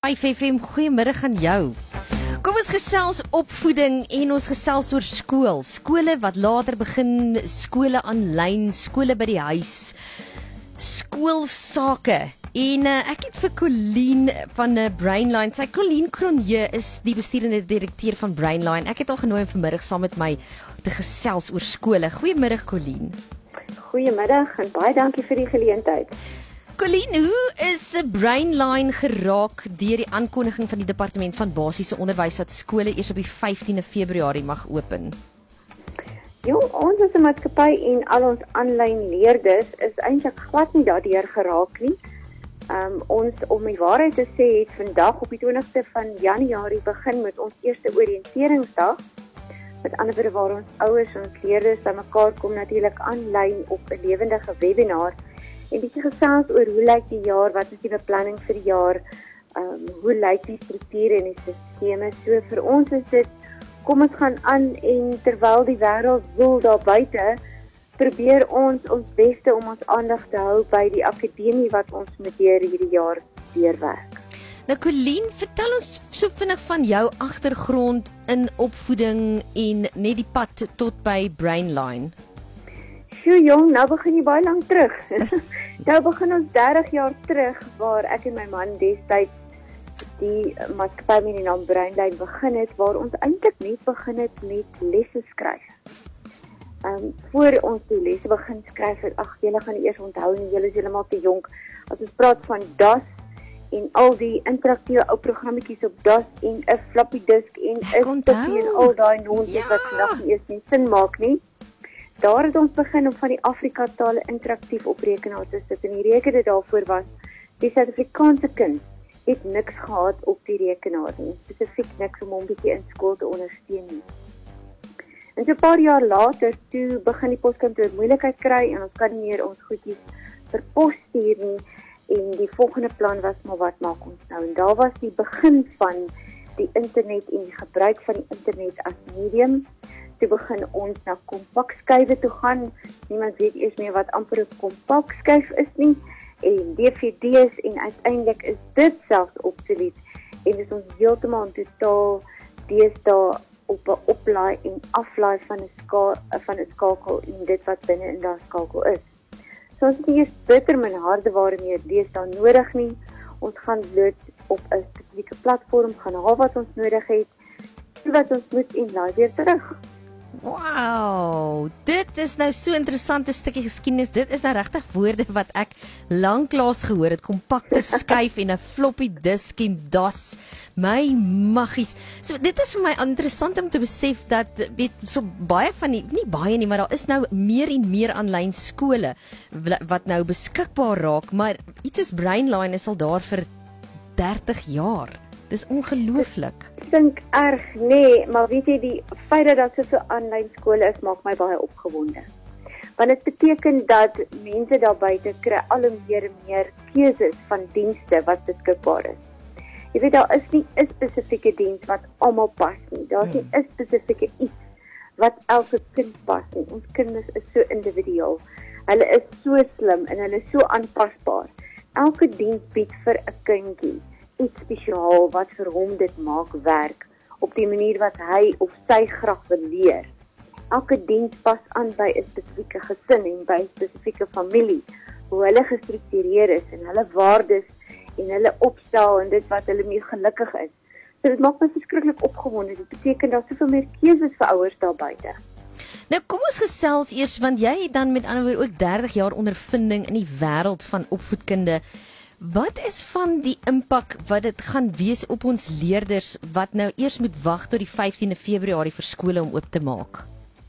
5FM, goeiemiddag aan jou. Kom ons gesels opvoeding en ons gesels oor skool. Skole wat later begin, skole aanlyn, skole by die huis, skoolsake. En ek het vir Colleen van Brainline, sy Colleen Cronje is die besturende direkteur van Brainline. Ek het al genooi om vanmiddag saam met my te gesels oor skole. Goeiemiddag Colleen. Goeiemiddag en baie dankie vir die geleentheid. Colleen, hoe is Brainline geraak deur die aankondiging van die Departement van Basiese Onderwys dat skole eers op die 15de Februarie mag open? Ons as 'n maatskappy en al ons aanlyn leerders is eintlik glad nie daardeur geraak nie. Ons, om die waarheid te sê, het vandag op die 20ste van Januarie begin met ons eerste oriënteringsdag. Met ander woorde waar ons ouers en ons leerders bymekaar kom natuurlik aanlyn op 'n lewendige webinar. En bietjie gesels oor hoe lyk die jaar, wat is die beplanning vir die jaar, hoe lyk die strukture en die sisteme. So vir ons is dit, kom ons gaan aan en terwyl die wêreld woel daar buite, probeer ons beste om ons aandag te hou by die akademie wat ons met hierdie jaar deurwerk. Nou Colleen, vertel ons so vinnig van jou agtergrond in opvoeding en net die pad tot by Brainline. Jong, nou begin jy baie lank terug. Nou begin ons 30 jaar terug waar ek en my man destyds die maatskappy met die naam Brainline begin het, waar ons eintlik net begin het met lesse skryf. Voor ons die lesse begin skryf, julle gaan eers onthou nie, julle is heeltemal te jonk. As ons praat van DOS en al die interaktiewe ou programmetjies op DOS en 'n floppy disk en 'n sticky en al daai nonsens wat vandag nie eens sin maak nie. Daar het ons begin om van die Afrika tale interaktief op rekenaar te sit en die rede daarvoor was, die Suid-Afrikaanse kind het niks gehad op die rekenaar nie, spesifiek niks om hom bietjie in skool te ondersteun nie. En so 'n paar jaar later, toe begin die poskantoor moeilikheid kry en ons kan nie meer ons goedjies per pos stuur nie en die volgende plan was, maar wat maak ons nou? En daar was die begin van die internet en die gebruik van die internet as medium. Toe begin ons na kompakskywe toe gaan. Niemand weet eers meer wat amper 'n kompakskyf is nie. En DVD's en uiteindelik is dit selfs obsolet. En dis ons heeltemal in totaal deesdae op 'n oplaai en aflaai van 'n skakel en dit wat binne in daardie skakel is. So ons het nie eers bitter en hardeware meer deesdae nodig nie. Ons gaan bloot op 'n spesifieke platform gaan haal wat ons nodig het, wat ons moet en laai weer terug. Wow, dit is nou so 'n interessante stukkie geskiedenis. Dit is nou regtig woorde wat ek lanklaas gehoor het. Kompakte skyf en 'n floppy disk en DOS. My maggies. So dit is vir my interessant om te besef dat weet so baie van die, nie baie nie, maar daar is nou meer en meer aanlyn skole wat nou beskikbaar raak, maar iets soos Brainline is al daar vir 30 jaar. Dis ongelooflik. Ek dink erg, nee, maar weet jy, die feit dat daar soveel aanlyn skole is, maak my baie opgewonde. Want dit beteken dat mense daar buite kry al hoe meer en meer keuses van dienste wat beskikbaar is. Jy weet, daar is nie 'n spesifieke diens wat almal pas nie. Daar is nie 'n spesifieke iets wat elke kind pas nie. Ons kinders is so individueel. Hulle is so slim en hulle is so aanpasbaar. Elke diens bied vir 'n kindjie iets spesiaal wat vir hom dit maak werk op die manier wat hy of sy graag wil leer. Elke diens pas aan by 'n spesifieke gesin en by 'n spesifieke familie, hoe hulle gestruktureer is en hulle waardes en hulle opstel en dit wat hulle mee gelukkig is. So dit maak my verskriklik opgewonde. Dit beteken daar soveel meer keuses vir ouers daar buite. Nou kom ons gesels eers, want jy het dan met ander woorde ook 30 jaar ondervinding in die wêreld van opvoedkunde. Wat is van die impak wat dit gaan wees op ons leerders wat nou eers moet wag tot die 15de Februarie vir skole om oop te maak?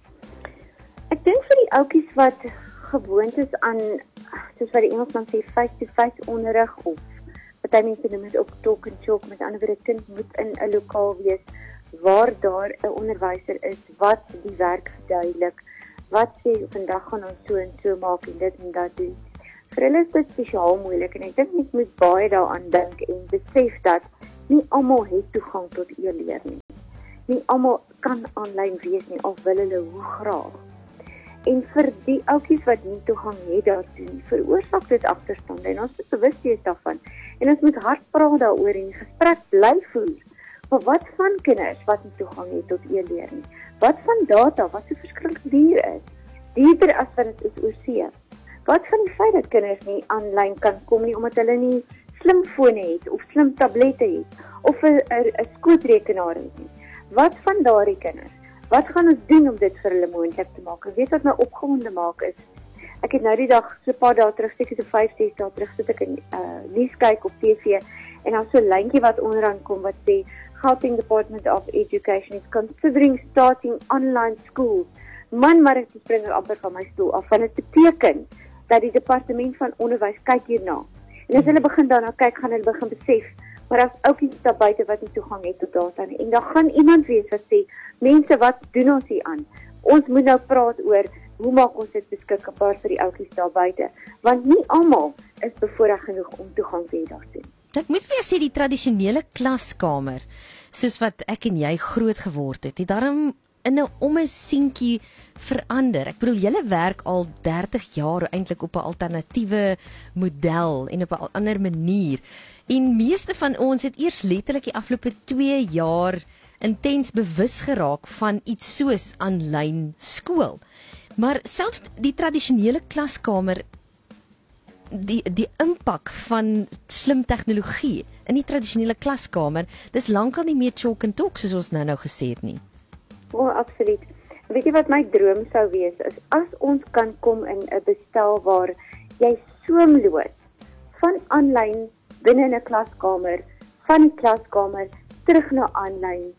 Ek dink vir die ouetjies wat gewoond is aan, soos wat die Engelsman sê, face-to-face onderrig of party mense noem dit ook talk and chalk, met ander woorde, 'n kind moet in 'n lokaal wees waar daar 'n onderwyser is wat die werk verduidelik, wat sê vandag gaan ons so en so maak en dit en dat doen. Vir hulle is dit spesiaal moeilik en ek dink mens moet baie daaraan dink en besef dat nie almal het toegang tot e-leer nie. Nie almal kan aanlyn wees nie, of wil hulle hoe graag. En vir die ouetjies wat nie toegang het daartoe, veroorsaak dit agterstande en ons moet bewus wees daarvan. En ons moet hard praat daaroor en die gesprek bly voer. Maar wat van kinders wat nie toegang het tot e-leer nie? Wat van data wat so verskriklik duur is? Duurder as wat dit is oor see. Wat van die feit dat kinders nie aanlyn kan kom nie omdat hulle nie slimfone het of slim tablette het of 'n skootrekenaar het nie? Wat van daardie kinders? Wat gaan ons doen om dit vir hulle moontlik te maak? Ek weet wat my opgewonde maak is, ek het nou die dag, so 'n paar dae terug, seker so 5-6 dae terug, sit ek in nuus kyk op TV en dan so 'n lyntjie wat onderaan kom wat sê, Gauteng Department of Education is considering starting online schools. Man, maar ek spring amper van my stoel af, want dit beteken dat die departement van onderwys kyk hierna. En as hulle begin daarna kyk, gaan hulle begin besef, maar as oukies daar buite wat nie toegang het tot data nie, en dan gaan iemand wees wat sê, mense, wat doen ons hier aan? Ons moet nou praat oor, hoe maak ons dit beskikbaar vir die oukies daar buite? Want nie almal is bevoorreg genoeg om toegang te hê daartoe. Ek moet vir jou sê, die tradisionele klaskamer, soos wat ek en jy groot geword het daarom in 'n ommesientjie verander. Ek bedoel, julle werk al 30 jaar eintlik op 'n alternatiewe model en op 'n ander manier. En meeste van ons het eers letterlik die afgelope 2 jaar intens bewus geraak van iets soos aanlyn skool. Maar selfs die tradisionele klaskamer, die impak van slim tegnologie in die tradisionele klaskamer, dis lankal nie meer chalk and talk soos ons nou gesê het nie. Absoluut. Weet jy wat my droom sou wees, is as ons kan kom in 'n bestel waar jy soemloos van aanlyn binne 'n klaskamer, van die klaskamer terug na aanlyn,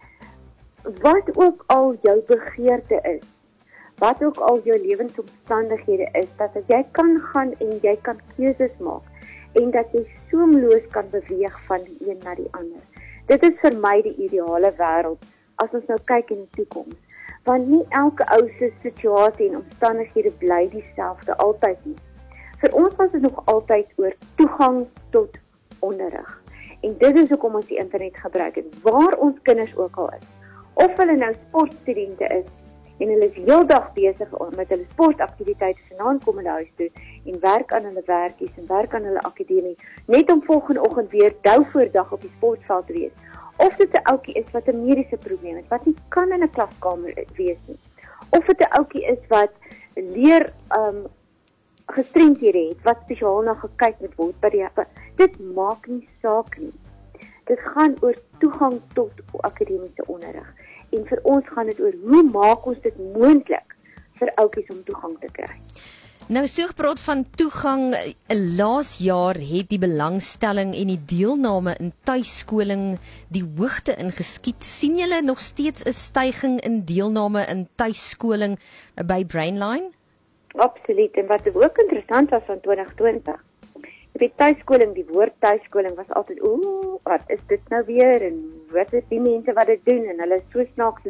wat ook al jou begeerte is, wat ook al jou lewensomstandighede is, dat jy kan gaan en jy kan keuses maak en dat jy soemloos kan beweeg van die een na die ander. Dit is vir my die ideale wêreld as ons nou kyk in die toekoms. Want nie elke ou se situasie en omstandighede bly dieselfde altyd nie. Vir ons was dit nog altyd oor toegang tot onderrig. En dit is hoekom ons die internet gebruik het, waar ons kinders ook al is. Of hulle nou sportstudente is en hulle is heeldag besig met hulle sportaktiwiteite, vanaand kom hulle huis toe en werk aan hulle werkies en werk aan hulle akademie, net om volgende oggend weer dou voor dag op die sportveld te wees. Of dit 'n ouetjie is wat 'n mediese probleem het, wat nie kan in 'n klaskamer wees nie. Of dit 'n ouetjie is wat leer gestremdhede het, wat spesiaal na gekyk moet word by die dit maak nie saak nie. Dit gaan oor toegang tot akademiese onderrig. En vir ons gaan dit oor, hoe maak ons dit moontlik vir ouetjies om toegang te kry? Nou, so gepraat van toegang, laas jaar het die belangstelling en die deelname in tuiskoling die hoogte ingeskiet. Sien julle nog steeds 'n styging in deelname in tuiskoling by Brainline? Absoluut, en wat ook interessant was van 2020, die tuiskoling, die woord tuiskoling was altyd, wat is dit nou weer, en wat is die mense wat dit doen, en hulle is so snaaks,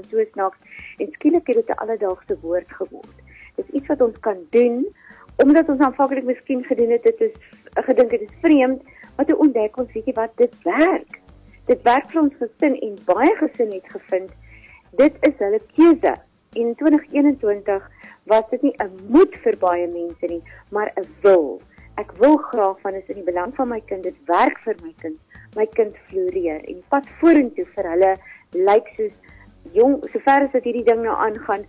en skielik het dit 'n alledaagse woord geword. Dit is iets wat ons kan doen, omdat ons aanvanklik miskien gedink het is vreemd, maar toe ontdek ons, weet jy wat, dit werk. Dit werk vir ons gesin, en baie gesin het gevind, dit is hulle keuse. En in 2021 was dit nie 'n moet vir baie mense nie, maar 'n wil. Ek wil graag, van is in die belang van my kind, dit werk vir my kind floreer, en die pad vorentoe vir hulle lyk soos jong, sover as dit hierdie ding nou aangaan,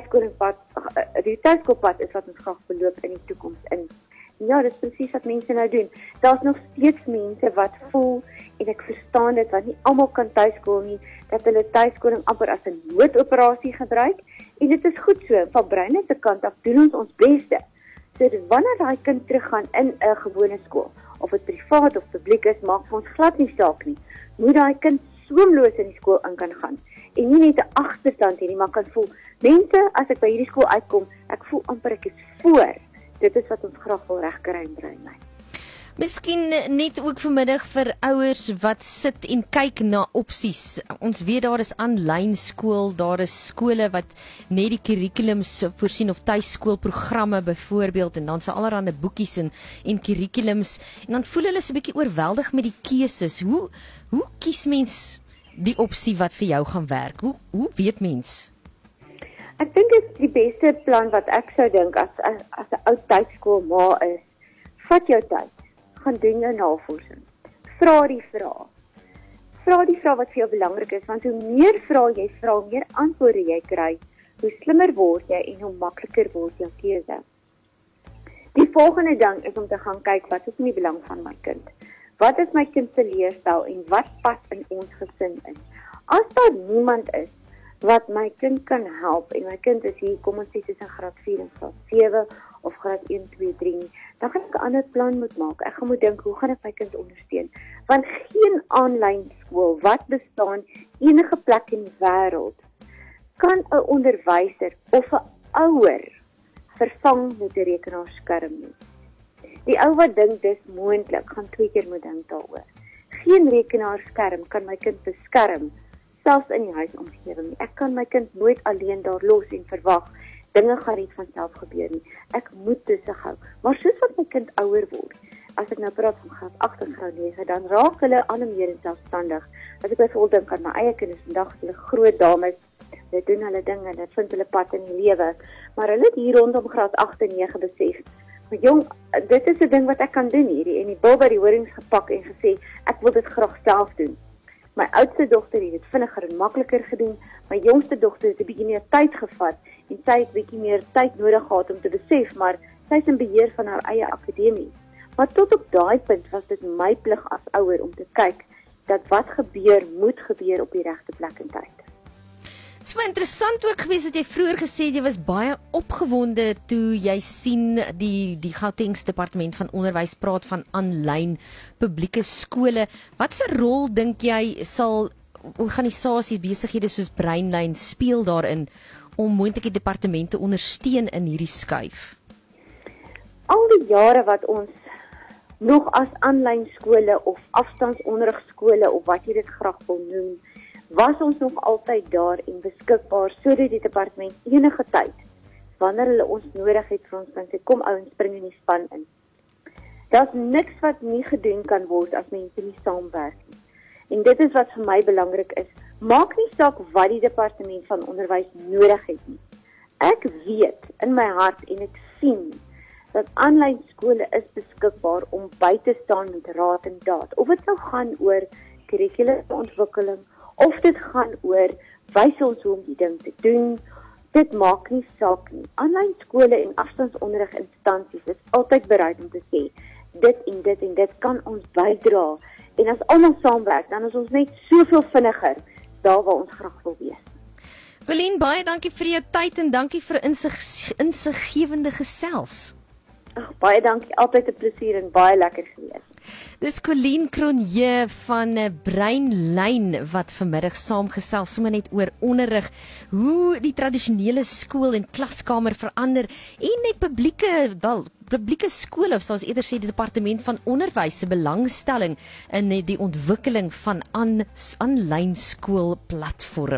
die tuiskoolpad is wat ons graag beloop in die toekoms in. Ja, dit is presies wat mense nou doen. Daar's nog steeds mense wat voel, en ek verstaan dit, want nie almal kan tuiskool nie, dat hulle tuiskoling amper as 'n noodoperasie gebruik, en dit is goed so, van Breine se kant af doen ons beste. So wanneer daai kind teruggaan in 'n gewone skool, of dit privaat of publiek is, maak vir ons glad nie saak nie. Moet daai kind soemloos in die skool in kan gaan, en nie net 'n agterstand hê nie, maar kan voel, mense, as ek by hierdie skool uitkom, ek voel amper ek is voor. Dit is wat ons graag wil regkry in Breine. Miskien net ook vanmiddag vir ouers wat sit en kyk na opsies. Ons weet daar is aanlyn skool, daar is skole wat net die kurrikulums voorsien of tuiskoolprogramme byvoorbeeld, en dan se allerlei boekies en kurrikulums, en dan voel hulle so 'n bietjie oorweldig met die keuses. Hoe kies mens die opsie wat vir jou gaan werk? Hoe weet mens? Ek dink dit is die beste plan wat ek sou dink as 'n ou tuiskool ma is. Vat jou tyd. Gaan doen jou navorsing. vra die vrae. Vra die vrae wat vir jou belangrik is, want hoe meer vrae jy vra, hoe meer antwoorde jy kry, hoe slimmer word jy en hoe makliker word jou keuse. Die volgende ding is om te gaan kyk wat is in die belang van my kind. Wat is my kind se leerstyl en wat pas in ons gesin in? As daar niemand is wat my kind kan help en my kind is hier, kom ons sê tussen graad 4 en graad 7 of graad 1, 2, 3 nie, dan gaan ek 'n ander plan moet maak. Ek gaan moet dink, hoe gaan ek my kind ondersteun? Want geen aanlyn skool wat bestaan enige plek in die wêreld kan 'n onderwyser of 'n ouer vervang met 'n rekenaarskerm nie. Die ou wat dink dis moontlik, gaan 2 keer moet dink daaroor. Geen rekenaarskerm kan my kind beskerm, selfs in die huisomgewing nie. Ek kan my kind nooit alleen daar los en verwag dinge gaan nie van self gebeur nie. Ek moet toesig hou. Maar soos wat my kind ouer word, as ek nou praat van graad 8 en graad 9, dan raak hulle al meer selfstandig. As ek byvoorbeeld dink aan my eie kinders, vandag is hulle groot dames, hulle doen hulle dinge, hulle vind hulle pad in die lewe, maar hulle het hier rondom graad 8 en 9 besef, maar jong, dit is 'n ding wat ek kan doen hierdie, en die bil by die horings gepak en gesê, ek wil dit graag self doen. My oudste dogter het dit vinniger en makliker gedoen, my jongste dogter het 'n bietjie meer tyd gevat, en sy het bietjie meer tyd nodig gehad om te besef, maar sy is in beheer van haar eie akademie. Maar tot op daai punt was dit my plig as ouer om te kyk, dat wat gebeur, moet gebeur op die regte plek en tyd. Dit is maar interessant ook gewees dat jy vroeër gesê het jy was baie opgewonde toe jy sien die Gautengse Departement van Onderwys praat van aanlyn publieke skole. Wat se rol dink jy sal organisasies, besighede soos Breinlyn speel daarin om moontlike departemente ondersteun in hierdie skuif? Al die jare wat ons nog as aanlyn skole of afstandsonderrigskole of wat jy dit graag wil noem, was ons nog altyd daar en beskikbaar sodat die departement enige tyd, wanneer hulle ons nodig het vir ons kan sê, kom ouens, spring in die span in. Daar's niks wat nie gedoen kan word as mense nie saamwerk nie. En dit is wat vir my belangrik is. Maak nie saak wat die departement van onderwys nodig het nie. Ek weet in my hart en ek sien dat aanlyn skole is beskikbaar om by te staan met raad en daad. Of dit nou gaan oor kurrikulumontwikkeling, of dit gaan oor wys ons hoe om die ding te doen, dit maak nie saak nie. Aanlyn skole en afstandsonderriginstansies is altyd bereid om te sê, dit en dit en dit kan ons bydra. En as almal saamwerk, dan is ons net soveel vinniger daar waar ons graag wil wees. Colleen, baie dankie vir jou tyd en dankie vir insiggewende gesels. Ag, baie dankie, altyd 'n plesier en baie lekker gewees. Dis Colleen Cronje van Breinlyn wat vanmiddag saamgesels sommer net oor onderrig, hoe die tradisionele skool en klaskamer verander en net publieke skole, of soos eerder sê die departement van onderwys se belangstelling in die ontwikkeling van aanlyn skoolplatforms.